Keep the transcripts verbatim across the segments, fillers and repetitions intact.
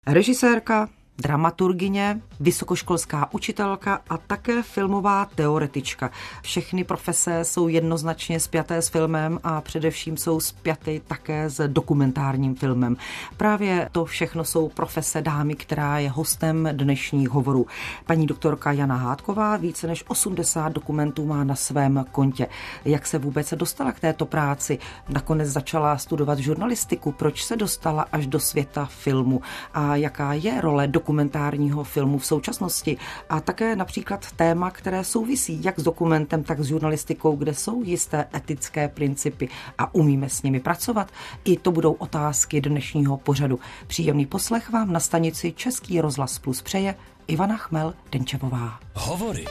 Režisérka, dramaturgyně, vysokoškolská učitelka a také filmová teoretička. Všechny profese jsou jednoznačně spjaté s filmem a především jsou spjaty také s dokumentárním filmem. Právě to všechno jsou profese dámy, která je hostem dnešních hovorů. Paní doktorka Jana Hádková více než osmdesát dokumentů má na svém kontě. Jak se vůbec dostala k této práci? Nakonec začala studovat žurnalistiku. Proč se dostala až do světa filmu? A jaká je role dokumentárního filmu v současnosti? A také například téma, které souvisí jak s dokumentem, tak s žurnalistikou, kde jsou jisté etické principy a umíme s nimi pracovat? I to budou otázky dnešního pořadu. Příjemný poslech vám na stanici Český rozhlas Plus přeje Ivana Chmel-Denčevová. Hovory.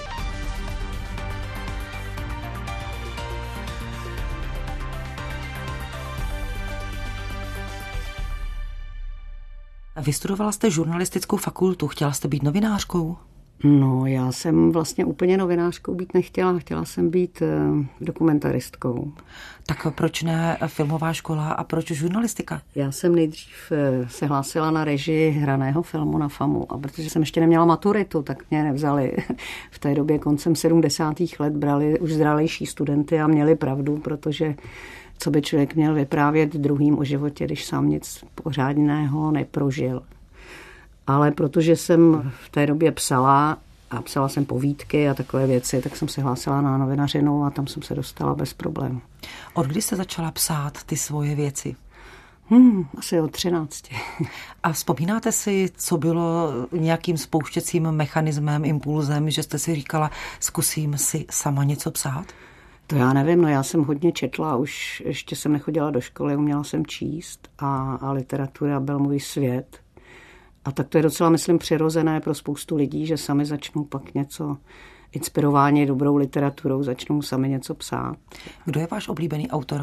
Vystudovala jste žurnalistickou fakultu, chtěla jste být novinářkou? No, já jsem vlastně úplně novinářkou být nechtěla, chtěla jsem být uh, dokumentaristkou. Tak proč ne filmová škola a proč žurnalistika? Já jsem nejdřív uh, se hlásila na režii hraného filmu na FAMu a protože jsem ještě neměla maturitu, tak mě nevzali. V té době koncem sedmdesátých let brali už zralejší studenty a měli pravdu, protože co by člověk měl vyprávět druhým o životě, když sám nic pořádného neprožil. Ale protože jsem v té době psala a psala jsem povídky a takové věci, tak jsem se hlásila na novinařinu a tam jsem se dostala bez problémů. Od kdy jste začala psát ty svoje věci? Hmm, asi od třinácti. A vzpomínáte si, co bylo nějakým spouštěcím mechanismem, impulzem, že jste si říkala, zkusím si sama něco psát? To já nevím, no já jsem hodně četla, už ještě jsem nechodila do školy, uměla jsem číst a, a literatura byl můj svět. A tak to je docela, myslím, přirozené pro spoustu lidí, že sami začnou pak něco inspirováni dobrou literaturou, začnou sami něco psát. Kdo je váš oblíbený autor?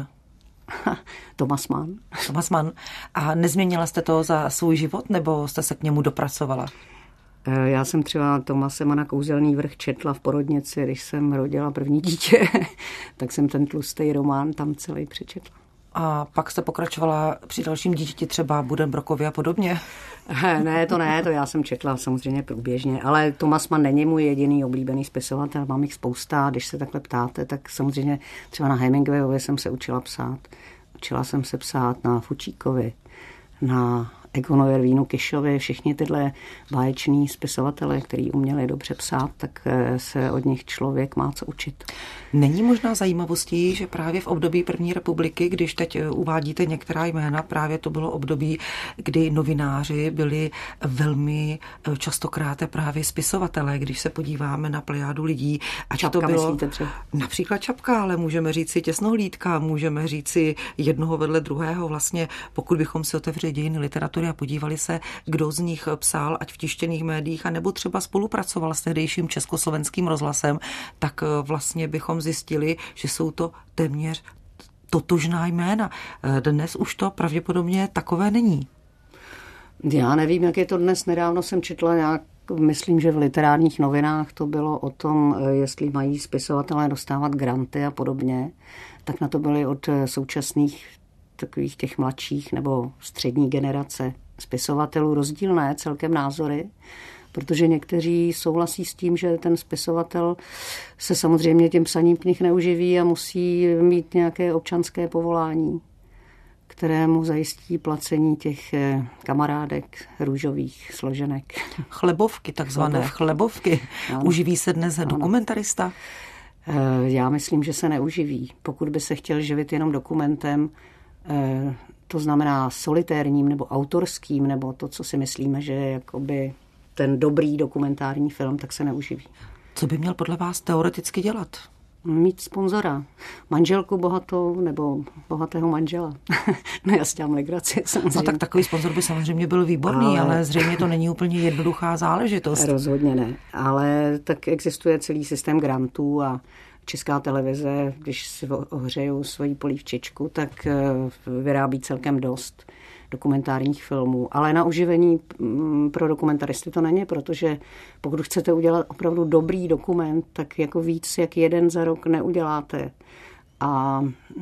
Thomas Mann. Thomas Mann. A nezměnila jste to za svůj život, nebo jste se k němu dopracovala? Já jsem třeba Thomase Manna Kouzelný vrch četla v porodnici, když jsem rodila první dítě, tak jsem ten tlustý román tam celý přečetla. A pak jste pokračovala při dalším dítěti třeba Buddenbrookovi a podobně? Ne, to ne, to já jsem četla samozřejmě průběžně, ale Thomas Mann není můj jediný oblíbený spisovatel, mám jich spousta, když se takhle ptáte, tak samozřejmě třeba na Hemingwayovi jsem se učila psát. Učila jsem se psát na Fučíkovi, na Egonovi Ervínu Kišovi, všichni tyhle báječní spisovatelé, kteří uměli dobře psát, tak se od nich člověk má co učit. Není možná zajímavostí, že právě v období první republiky, když teď uvádíte některá jména, právě to bylo období, kdy novináři byli velmi častokrát právě spisovatelé, když se podíváme na plejádu lidí. Ať Čapka, to bylo myslíte třeba? Například Čapka, ale můžeme říci Těsnohlídka, můžeme říci jednoho vedle druhého. Vlastně, pokud bychom si otevřeli dějiny literatury a podívali se, kdo z nich psal, ať v tištěných médiích, anebo třeba spolupracoval s tehdejším Československým rozhlasem, tak vlastně bychom zjistili, že jsou to téměř totožná jména. Dnes už to pravděpodobně takové není. Já nevím, jak je to dnes. Nedávno jsem četla nějak, myslím, že v literárních novinách to bylo o tom, jestli mají spisovatelé dostávat granty a podobně, tak na to byly od současných takových těch mladších nebo střední generace spisovatelů rozdílné celkem názory, protože někteří souhlasí s tím, že ten spisovatel se samozřejmě tím psaním knih neuživí a musí mít nějaké občanské povolání, které mu zajistí placení těch kamarádek růžových složenek. Chlebovky, takzvané chlebovky. Ano. Uživí se dnes ano. dokumentarista? Já myslím, že se neuživí. Pokud by se chtěl živit jenom dokumentem, to znamená solitérním nebo autorským, nebo to, co si myslíme, že je jakoby ten dobrý dokumentární film, tak se neuživí. Co by měl podle vás teoreticky dělat? Mít sponzora. Manželku bohatou nebo bohatého manžela. No já si dělám legraci, samozřejmě. No tak takový sponzor by samozřejmě byl výborný, ale... ale zřejmě to není úplně jednoduchá záležitost. Rozhodně ne, ale tak existuje celý systém grantů a Česká televize, když si ohřejou svoji polívčičku, tak vyrábí celkem dost dokumentárních filmů. Ale na uživení pro dokumentaristy to není, protože pokud chcete udělat opravdu dobrý dokument, tak jako víc jak jeden za rok neuděláte. a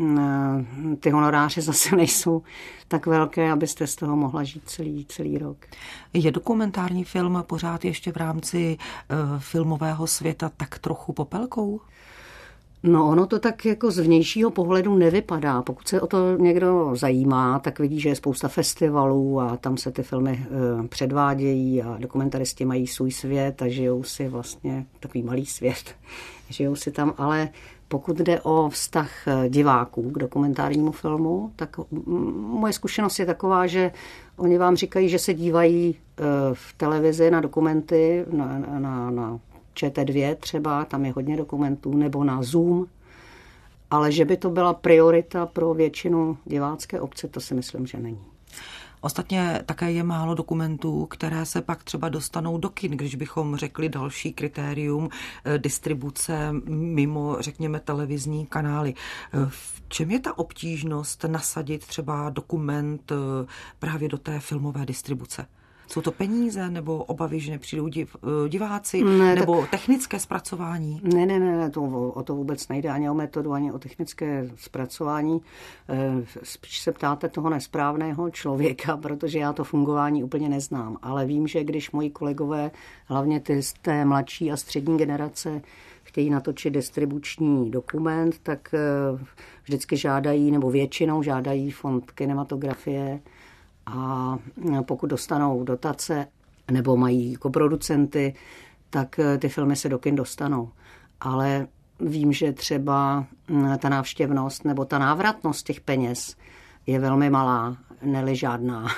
ty honoráře zase nejsou tak velké, abyste z toho mohla žít celý, celý rok. Je dokumentární film pořád ještě v rámci uh, filmového světa tak trochu popelkou? No ono to tak jako z vnějšího pohledu nevypadá. Pokud se o to někdo zajímá, tak vidí, že je spousta festivalů a tam se ty filmy uh, předvádějí a dokumentaristi mají svůj svět a žijou si vlastně takový malý svět. Žijou si tam, ale pokud jde o vztah diváků k dokumentárnímu filmu, tak moje zkušenost je taková, že oni vám říkají, že se dívají v televizi na dokumenty, na, na, na Č T dva třeba, tam je hodně dokumentů, nebo na Zoom, ale že by to byla priorita pro většinu divácké obce, to si myslím, že není. Ostatně také je málo dokumentů, které se pak třeba dostanou do kin, když bychom řekli další kritérium distribuce mimo, řekněme, televizní kanály. V čem je ta obtížnost nasadit třeba dokument právě do té filmové distribuce? Jsou to peníze, nebo obavy, že nepřijdou div, diváci, ne, nebo tak technické zpracování? Ne, ne, ne, to, o to vůbec nejde ani o metodu, ani o technické zpracování. Spíš se ptáte toho nesprávného člověka, protože já to fungování úplně neznám. Ale vím, že když moji kolegové, hlavně ty z té mladší a střední generace, chtějí natočit distribuční dokument, tak vždycky žádají, nebo většinou žádají fond kinematografie. A pokud dostanou dotace nebo mají koproducenty, tak ty filmy se do kin dostanou. Ale vím, že třeba ta návštěvnost nebo ta návratnost těch peněz je velmi malá, ne-li žádná.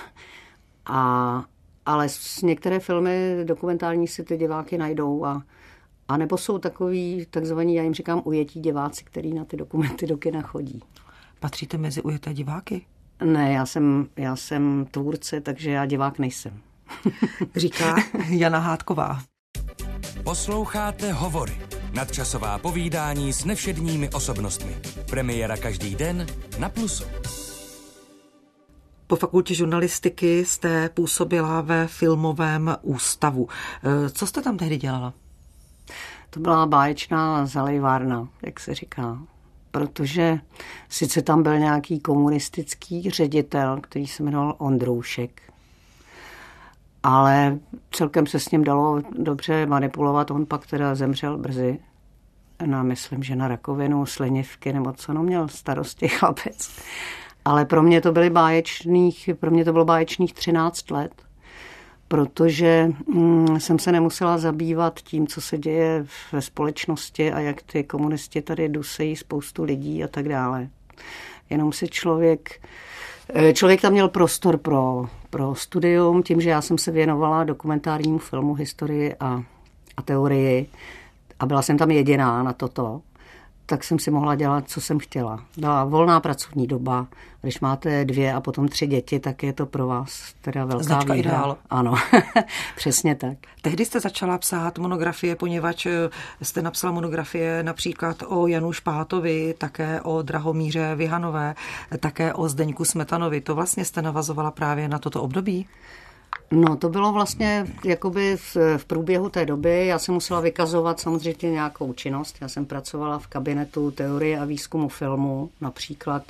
A, ale s některé filmy dokumentární si ty diváky najdou a, a nebo jsou takový takzvaní, já jim říkám, ujetí diváci, který na ty dokumenty do kina chodí. Patříte mezi ujeté diváky? Ne, já jsem, já jsem tvůrce, takže já divák nejsem. Říká Jana Hádková. Posloucháte Hovory. Nadčasová povídání s nevšedními osobnostmi. Premiéra každý den na Plusu. Po fakultě žurnalistiky jste působila ve filmovém ústavu. Co jste tam tehdy dělala? To byla báječná zalejvárna, jak se říká. Protože sice tam byl nějaký komunistický ředitel, který se jmenoval Ondroušek, ale celkem se s ním dalo dobře manipulovat. On pak teda zemřel brzy. No, myslím, že na rakovinu, slinivky nebo co, no, měl starosti chlapec. Ale pro mě to byly báječných, pro mě to bylo báječných třináct let, protože hm, jsem se nemusela zabývat tím, co se děje ve společnosti a jak ty komunisti tady dusejí spoustu lidí a tak dále. Jenom si člověk, člověk tam měl prostor pro, pro studium, tím, že já jsem se věnovala dokumentárnímu filmu, historii a, a teorii a byla jsem tam jediná na toto, tak jsem si mohla dělat, co jsem chtěla. Byla volná pracovní doba. Když máte dvě a potom tři děti, tak je to pro vás teda velká značka výhra. Ideál. Ano, přesně tak. Tehdy jste začala psát monografie, poněvadž jste napsala monografie například o Janu Špátovi, také o Drahomíře Vihanové, také o Zdeňku Smetanovi. To vlastně jste navazovala právě na toto období? No, to bylo vlastně jakoby v, v průběhu té doby. Já jsem musela vykazovat samozřejmě nějakou činnost. Já jsem pracovala v kabinetu teorie a výzkumu filmu, například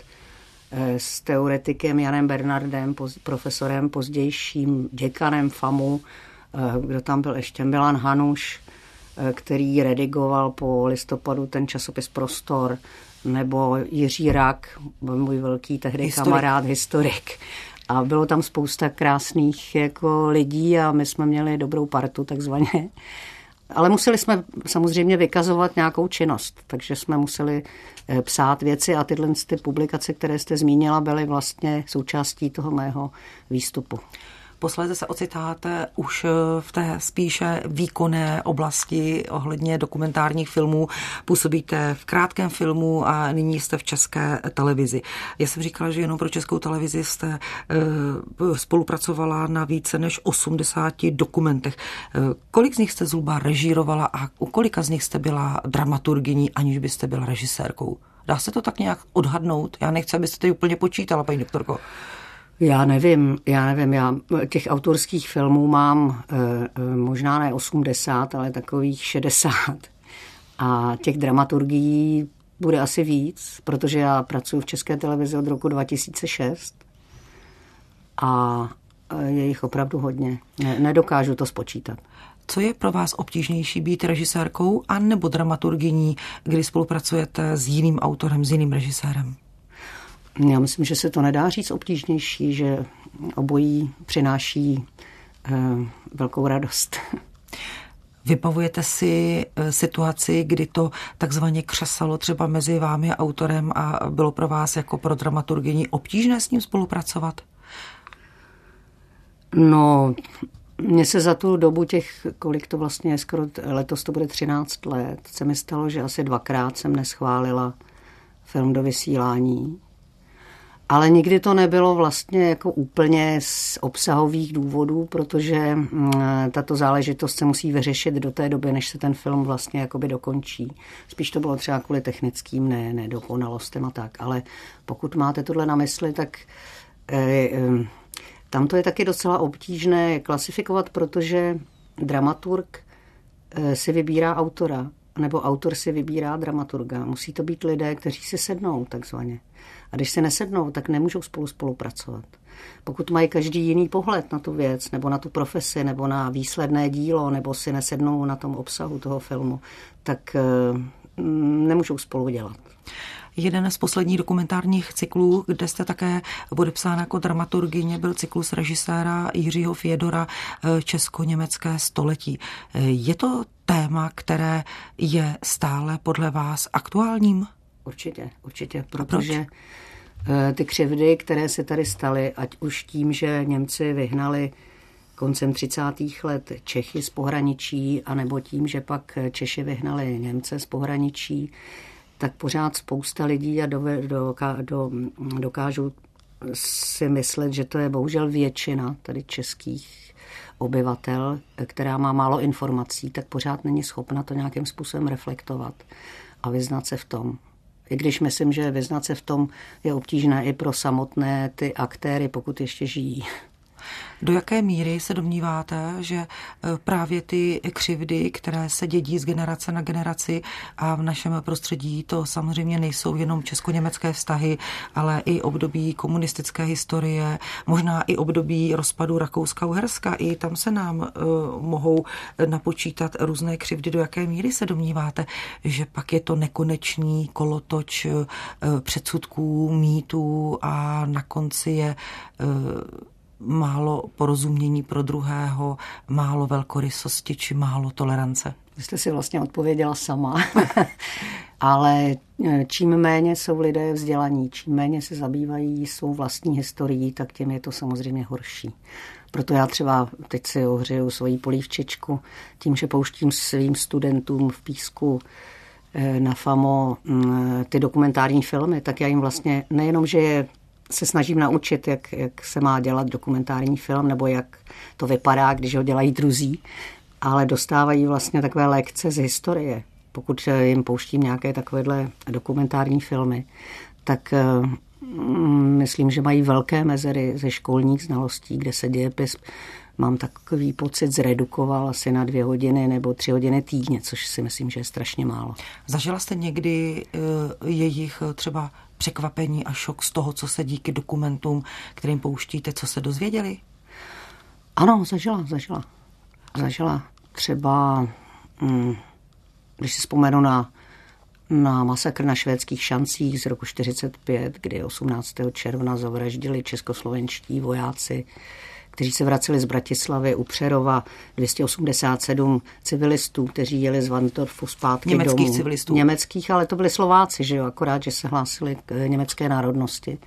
s teoretikem Janem Bernardem, profesorem, pozdějším děkanem FAMu, kdo tam byl ještě, Milan Hanuš, který redigoval po listopadu ten časopis Prostor, nebo Jiří Rak, můj velký tehdy historik. kamarád, historik. A bylo tam spousta krásných jako lidí a my jsme měli dobrou partu takzvaně. Ale museli jsme samozřejmě vykazovat nějakou činnost, takže jsme museli psát věci a tyhle ty publikace, které jste zmínila, byly vlastně součástí toho mého výstupu. Posléze se ocitáte už v té spíše výkonné oblasti ohledně dokumentárních filmů. Působíte v Krátkém filmu a nyní jste v České televizi. Já jsem říkala, že jenom pro Českou televizi jste spolupracovala na více než osmdesáti dokumentech. Kolik z nich jste zhruba režírovala a u kolika z nich jste byla dramaturgyní, aniž byste byla režisérkou? Dá se to tak nějak odhadnout? Já nechci, abyste to úplně počítala, paní doktorko. Já nevím, já nevím, já těch autorských filmů mám e, možná ne osmdesát, ale takových šedesát. A těch dramaturgií bude asi víc, protože já pracuji v České televizi od roku dva tisíce šest a je jich opravdu hodně. Ne, nedokážu to spočítat. Co je pro vás obtížnější, být režisérkou a nebo dramaturgyní, kdy spolupracujete s jiným autorem, s jiným režisérem? Já myslím, že se to nedá říct obtížnější, že obojí přináší eh, velkou radost. Vybavujete si situaci, kdy to takzvaně křesalo třeba mezi vámi a autorem a bylo pro vás jako pro dramaturgyni obtížné s ním spolupracovat? No, mně se za tu dobu těch, kolik to vlastně je, skoro letos to bude třináct let, se mi stalo, že asi dvakrát jsem neschválila film do vysílání. Ale nikdy to nebylo vlastně jako úplně z obsahových důvodů, protože tato záležitost se musí vyřešit do té doby, než se ten film vlastně jakoby dokončí. Spíš to bylo třeba kvůli technickým ne, nedokonalostem a tak. Ale pokud máte tohle na mysli, tak eh, eh, tam to je taky docela obtížné klasifikovat, protože dramaturg eh, si vybírá autora, nebo autor si vybírá dramaturga. Musí to být lidé, kteří si sednou takzvaně. A když se nesednou, tak nemůžou spolu spolupracovat. Pokud mají každý jiný pohled na tu věc, nebo na tu profesi, nebo na výsledné dílo, nebo si nesednou na tom obsahu toho filmu, tak uh, nemůžou spolu dělat. Jeden z posledních dokumentárních cyklů, kde jste také podepsána jako dramaturgyně, byl cyklus režiséra Jiřího Fiedora Česko-německé století. Je to téma, které je stále podle vás aktuálním? Určitě, určitě, protože ty křivdy, které se tady staly, ať už tím, že Němci vyhnali koncem třicátých let Čechy z pohraničí, anebo tím, že pak Češi vyhnali Němce z pohraničí, tak pořád spousta lidí a do, do, do, dokážu si myslet, že to je bohužel většina tady českých obyvatel, která má málo informací, tak pořád není schopna to nějakým způsobem reflektovat a vyznat se v tom. I když myslím, že vyznat se v tom je obtížné i pro samotné ty aktéry, pokud ještě žijí. Do jaké míry se domníváte, že právě ty křivdy, které se dědí z generace na generaci a v našem prostředí, to samozřejmě nejsou jenom česko-německé vztahy, ale i období komunistické historie, možná i období rozpadu Rakouska-Uherska, i tam se nám uh, mohou napočítat různé křivdy. Do jaké míry se domníváte, že pak je to nekonečný kolotoč uh, předsudků, mýtů a na konci je uh, málo porozumění pro druhého, málo velkorysosti či málo tolerance? Vy jste si vlastně odpověděla sama. Ale čím méně jsou lidé vzdělaní, čím méně se zabývají svou vlastní historií, tak tím je to samozřejmě horší. Proto já třeba teď si ohřeju svoji polívčičku tím, že pouštím svým studentům v Písku na FAMO ty dokumentární filmy, tak já jim vlastně nejenom, že je se snažím naučit, jak, jak se má dělat dokumentární film, nebo jak to vypadá, když ho dělají druzí, ale dostávají vlastně takové lekce z historie. Pokud jim pouštím nějaké takovéhle dokumentární filmy, tak mm, myslím, že mají velké mezery ze školních znalostí, kde se dějepis, mám takový pocit, zredukoval asi na dvě hodiny nebo tři hodiny týdně, což si myslím, že je strašně málo. Zažila jste někdy uh, jejich třeba překvapení a šok z toho, co se díky dokumentům, kterým pouštíte, co se dozvěděli? Ano, zažila, zažila. Zažila třeba, mm, když si vzpomenu na, na masakr na Švédských šancích z roku čtyřicet pět, kdy osmnáctého června zavraždili českoslovenští vojáci, kteří se vraceli z Bratislavy u Přerova, dvě stě osmdesát sedm civilistů, kteří jeli z Varnsdorfu zpátky domů. Německých civilistů. Německých, ale to byli Slováci, že jo, akorát, že se hlásili k německé národnosti.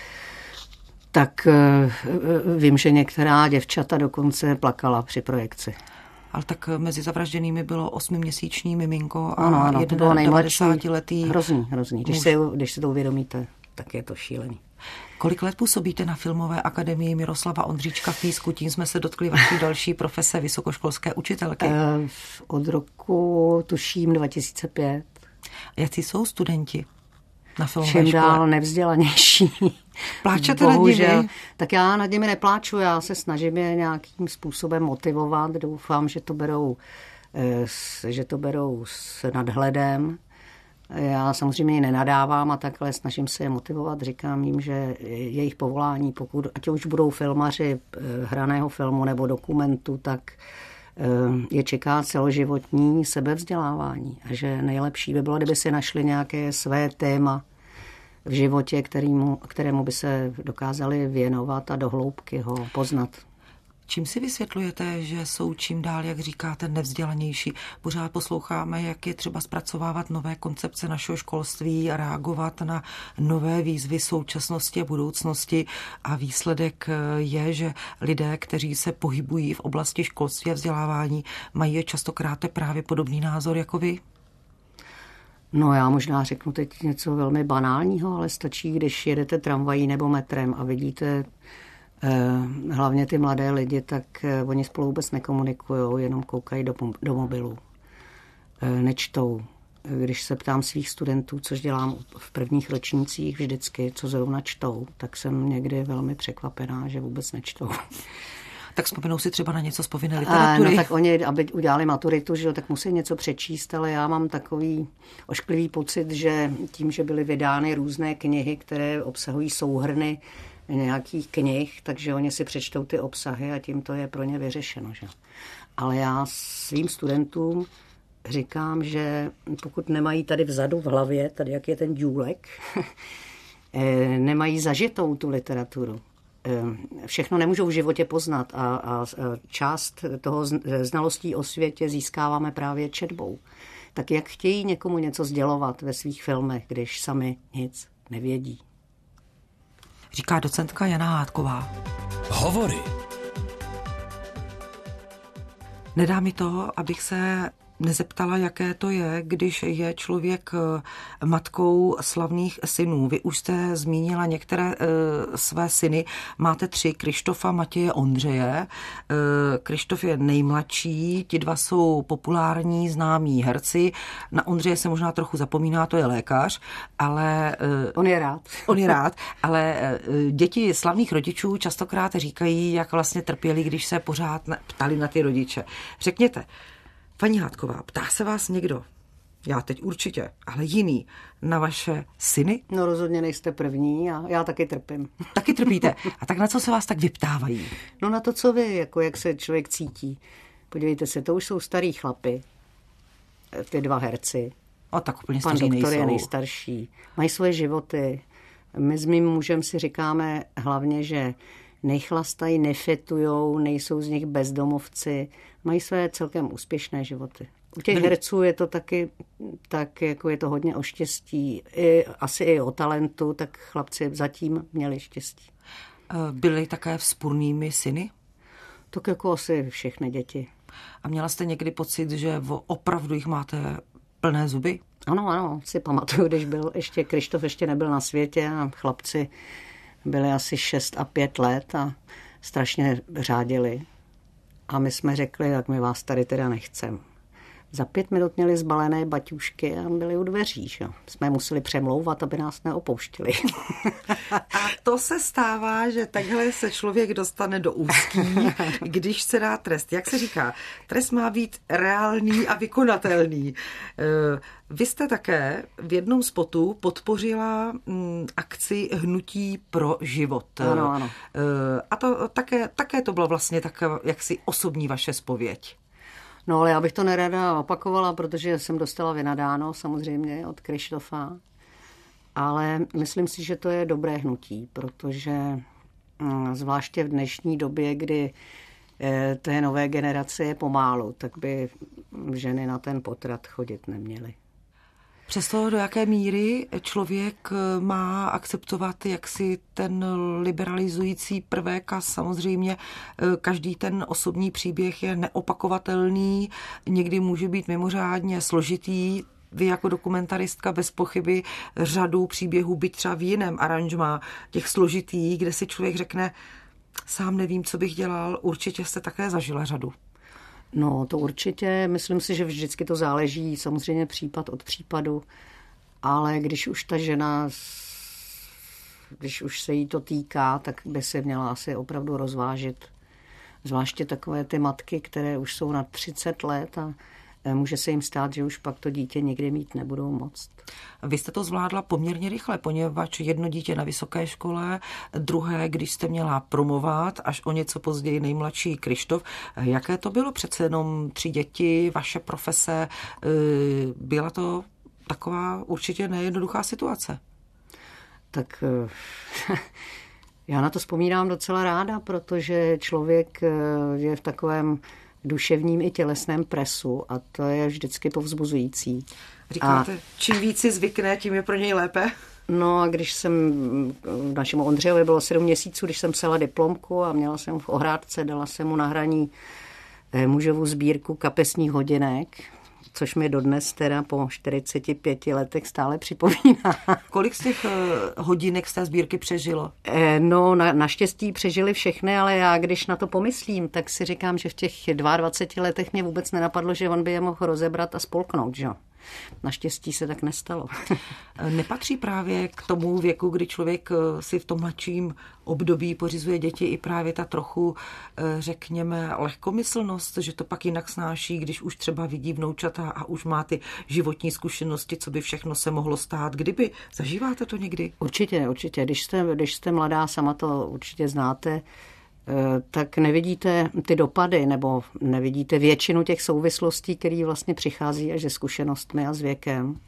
Tak vím, že některá děvčata dokonce plakala při projekci. Ale tak mezi zavražděnými bylo osmiměsíční miminko a ano, ano, devadesátiletý. Hrozný, hrozný. Když si, když si to uvědomíte, tak je to šílený. Kolik let působíte na Filmové akademii Miroslava Ondříčka v Písku? Tím jsme se dotkli vaší další profese vysokoškolské učitelky. Eh, od roku, tuším, dva tisíce pět. Jaký jsou studenti na filmové Čím škole? dál nevzdělanější. Pláčete nad nimi? Tak já nad nimi nepláču, já se snažím je nějakým způsobem motivovat. Doufám, že to berou, že to berou s nadhledem. Já samozřejmě ji nenadávám a takhle snažím se je motivovat. Říkám jim, že jejich povolání, pokud, ať už budou filmaři hraného filmu nebo dokumentu, tak je čeká celoživotní sebevzdělávání. A že nejlepší by bylo, kdyby si našli nějaké své téma v životě, kterému, kterému by se dokázali věnovat a do hloubky ho poznat. Čím si vysvětlujete, že jsou čím dál, jak říkáte, nevzdělanější? Pořád posloucháme, jak je třeba zpracovávat nové koncepce našeho školství a reagovat na nové výzvy současnosti a budoucnosti. A výsledek je, že lidé, kteří se pohybují v oblasti školství a vzdělávání, mají častokrát právě podobný názor jako vy? No já možná řeknu teď něco velmi banálního, ale stačí, když jedete tramvají nebo metrem a vidíte hlavně ty mladé lidi, tak oni spolu vůbec nekomunikují, jenom koukají do, do mobilu. Nečtou. Když se ptám svých studentů, což dělám v prvních ročnících vždycky, co zrovna čtou, tak jsem někdy velmi překvapená, že vůbec nečtou. Tak vzpomenou si třeba na něco z povinné literatury. No tak oni, aby udělali maturitu, že, tak musí něco přečíst, ale já mám takový ošklivý pocit, že tím, že byly vydány různé knihy, které obsahují souhrny nějakých knih, takže oni si přečtou ty obsahy a tím to je pro ně vyřešeno. Že? Ale já svým studentům říkám, že pokud nemají tady vzadu v hlavě, tady jak je ten důlek, nemají zažitou tu literaturu. Všechno nemůžou v životě poznat a, a část toho znalostí o světě získáváme právě četbou. Tak jak chtějí někomu něco sdělovat ve svých filmech, když sami nic nevědí? Říká docentka Jana Hádková. Hovory. Nedá mi to, abych se nezeptala, jaké to je, když je člověk matkou slavných synů. Vy už jste zmínila některé e, své syny. Máte tři, Krištofa, Matěje, Ondřeje. E, Krištof je nejmladší, ti dva jsou populární, známí herci. Na Ondřeje se možná trochu zapomíná, to je lékař, ale... E, on je rád. On je rád, ale e, děti slavných rodičů častokrát říkají, jak vlastně trpěli, když se pořád ptali na ty rodiče. Řekněte, paní Hádková, ptá se vás někdo, já teď určitě, ale jiný, na vaše syny? No rozhodně nejste první a já taky trpím. Taky trpíte. A tak na co se vás tak vyptávají? No na to, co vy, jako jak se člověk cítí. Podívejte se, to už jsou starý chlapy, ty dva herci. A tak úplně Pan staří doktor nejsou. je nejstarší. Mají svoje životy. My s mým mužem si říkáme hlavně, že nechlastají, nefetujou, nejsou z nich bezdomovci, mají své celkem úspěšné životy. U těch Byli... herců je to taky tak, jako je to hodně o štěstí, I, asi i o talentu, tak chlapci zatím měli štěstí. Byli také vzpurnými syny? Tak jako asi všechny děti. A měla jste někdy pocit, že opravdu jich máte plné zuby? Ano, ano, si pamatuju, když byl ještě, Krištof ještě nebyl na světě a chlapci byli asi šest a pět let a strašně řádili. A my jsme řekli, tak my vás tady teda nechceme. Za pět minut měli zbalené baťušky a byli u dveří. Že? Jsme museli přemlouvat, aby nás neopouštili. A to se stává, že takhle se člověk dostane do úzký, když se dá trest. Jak se říká, trest má být reálný a vykonatelný. Vy jste také v jednom spotu podpořila akci Hnutí pro život. Ano, ano. A to také, také to bylo vlastně tak jaksi osobní vaše zpověď. No ale já bych to nerada opakovala, protože jsem dostala vynadáno samozřejmě od Krištofa. Ale myslím si, že to je dobré hnutí, protože zvláště v dnešní době, kdy té nové generace je pomálu, tak by ženy na ten potrat chodit neměly. Přesto do jaké míry člověk má akceptovat jaksi ten liberalizující prvek a samozřejmě každý ten osobní příběh je neopakovatelný, někdy může být mimořádně složitý. Vy jako dokumentaristka bez pochyby řadu příběhů, byť třeba v jiném aranžmá, těch složitých, kde si člověk řekne, sám nevím, co bych dělal, určitě jste také zažila řadu. No, to určitě. Myslím si, že vždycky to záleží samozřejmě případ od případu, ale když už ta žena, když už se jí to týká, tak by se měla asi opravdu rozvážit. Zvláště takové ty matky, které už jsou na třicet let a může se jim stát, že už pak to dítě nikdy mít nebudou moct. Vy jste to zvládla poměrně rychle, poněvadž jedno dítě na vysoké škole, druhé, když jste měla promovat, až o něco později nejmladší Krištof. Jaké to bylo? Přece jenom tři děti, vaše profese, byla to taková určitě nejednoduchá situace. Tak já na to vzpomínám docela ráda, protože člověk je v takovém duševním i tělesném presu a to je vždycky povzbuzující. Říkáte, a, čím víc si zvykne, tím je pro něj lépe? No a když jsem, našemu Ondřejovi bylo sedm měsíců, když jsem psala diplomku a měla jsem v ohrádce, dala jsem mu na hraní mužovu sbírku kapesních hodinek, což mi dodnes teda po čtyřiceti pěti letech stále připomíná. Kolik z těch hodinek z té sbírky přežilo? No, na, naštěstí přežili všechny, ale já když na to pomyslím, tak si říkám, že v těch dvaceti dvou letech mě vůbec nenapadlo, že on by je mohl rozebrat a spolknout, že? Naštěstí se tak nestalo. Nepatří právě k tomu věku, kdy člověk si v tom mladším období pořizuje děti i právě ta trochu, řekněme, lehkomyslnost, že to pak jinak snáší, když už třeba vidí vnoučata a už má ty životní zkušenosti, co by všechno se mohlo stát. Kdyby? Zažíváte to někdy? Určitě, určitě. Když jste, když jste mladá, sama to určitě znáte, tak nevidíte ty dopady nebo nevidíte většinu těch souvislostí, které vlastně přichází až se zkušenostmi a s věkem.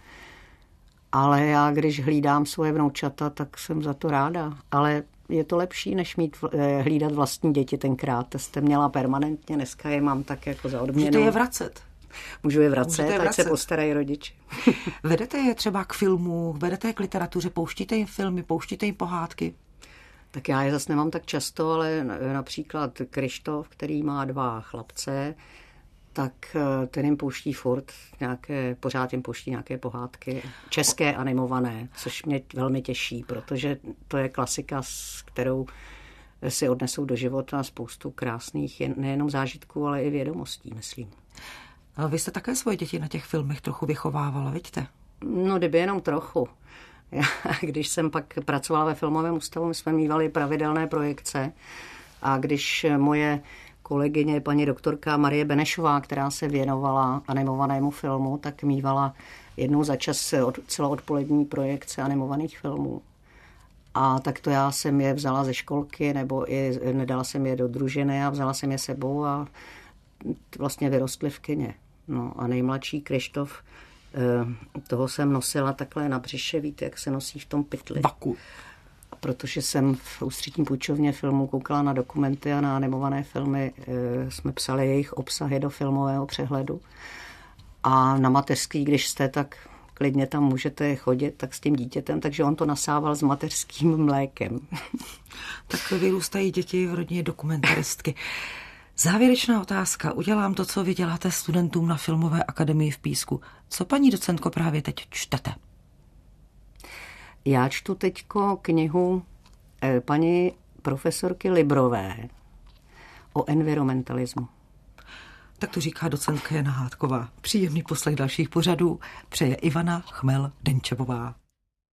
Ale já, když hlídám svoje vnoučata, tak jsem za to ráda. Ale je to lepší, než mít, hlídat vlastní děti tenkrát. To jste měla permanentně, dneska je mám tak jako za odměnu. Můžete je vracet. Můžu je vracet, je vracet. Ať se postarají rodiče. Vedete je třeba k filmu, vedete je k literatuře, pouštíte jim filmy, pouštíte jim pohádky? Tak já je zase nemám tak často, ale například Krištof, který má dva chlapce, tak ten jim pouští furt nějaké, pořád jim pouští nějaké pohádky, české animované, což mě velmi těší, protože to je klasika, s kterou si odnesou do života spoustu krásných nejenom zážitků, ale i vědomostí, myslím. A vy jste také svoje děti na těch filmech trochu vychovávala, vidíte? No, kdyby jenom trochu. Já, když jsem pak pracovala ve filmovém ústavu, my jsme mívali pravidelné projekce a když moje kolegyně, paní doktorka Marie Benešová, která se věnovala animovanému filmu, tak mívala jednou za čas celoodpolední projekce animovaných filmů. A tak to já jsem je vzala ze školky, nebo i nedala jsem je do družiny a vzala jsem je sebou a vlastně vyrostly v kině. No a nejmladší Krištof, toho jsem nosila takhle na břiše, víte, jak se nosí v tom pytli. Vaku. Protože jsem v ústřední půjčovně filmů koukala na dokumenty a na animované filmy, jsme psali jejich obsahy do filmového přehledu. A na mateřský, když jste, tak klidně tam můžete chodit tak s tím dítětem, takže on to nasával s mateřským mlékem. Tak vyrůstají děti v rodině dokumentaristky. Závěrečná otázka. Udělám to, co vy děláte studentům na Filmové akademii v Písku. Co, paní docentko, právě teď čtete? Já čtu teďko knihu eh, paní profesorky Librové o environmentalismu. Tak to říká docentka Jana Hádková. Příjemný poslech dalších pořadů přeje Ivana Chmel-Denčevová.